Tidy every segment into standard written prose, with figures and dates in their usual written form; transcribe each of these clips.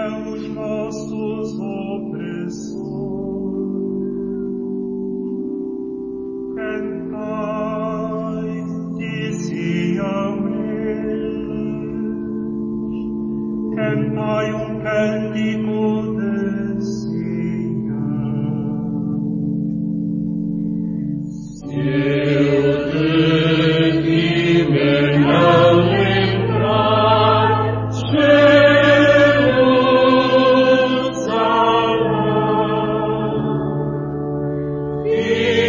os nossos opressores. Cantai, diziam eles, cantai cântico de Sião. Se eu de ti me não lembrar, Jerusalém, e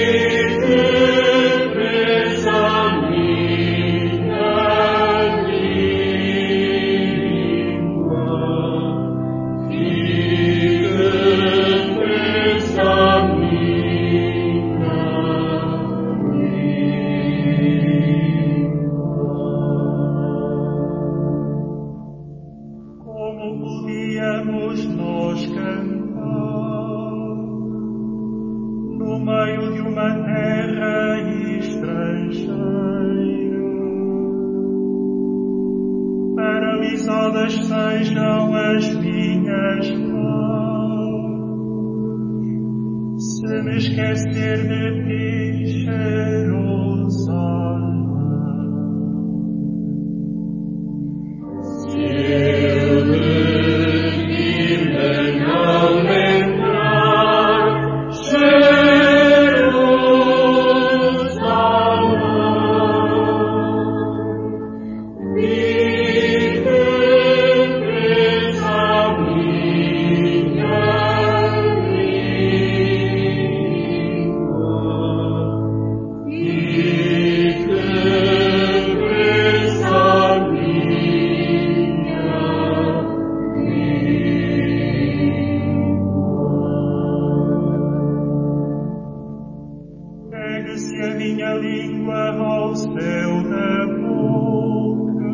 de presa minha língua, e de presa minha como podíamos nós cantar no meio de uma terra estrangeira? Paralisadas sejam as minhas mãos, se me esquecer de ti, Jerusalém. Se eu de ti me não lembrar, Jerusalém, e de presa minha língua, e de presa pegue-se a minha língua ao céu da boca,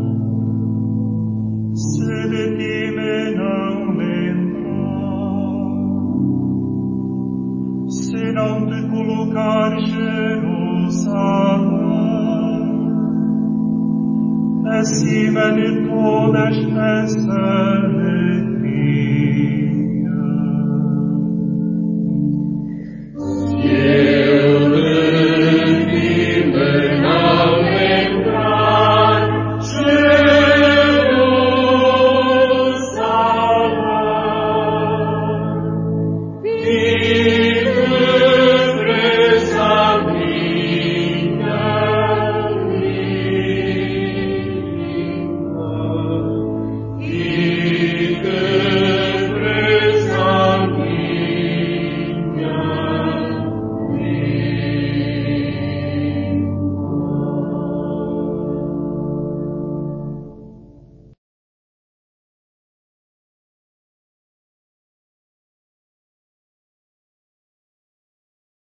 se de ti me não lembrar, se não te colocar, Jerusalém, acima de todas as alegrias.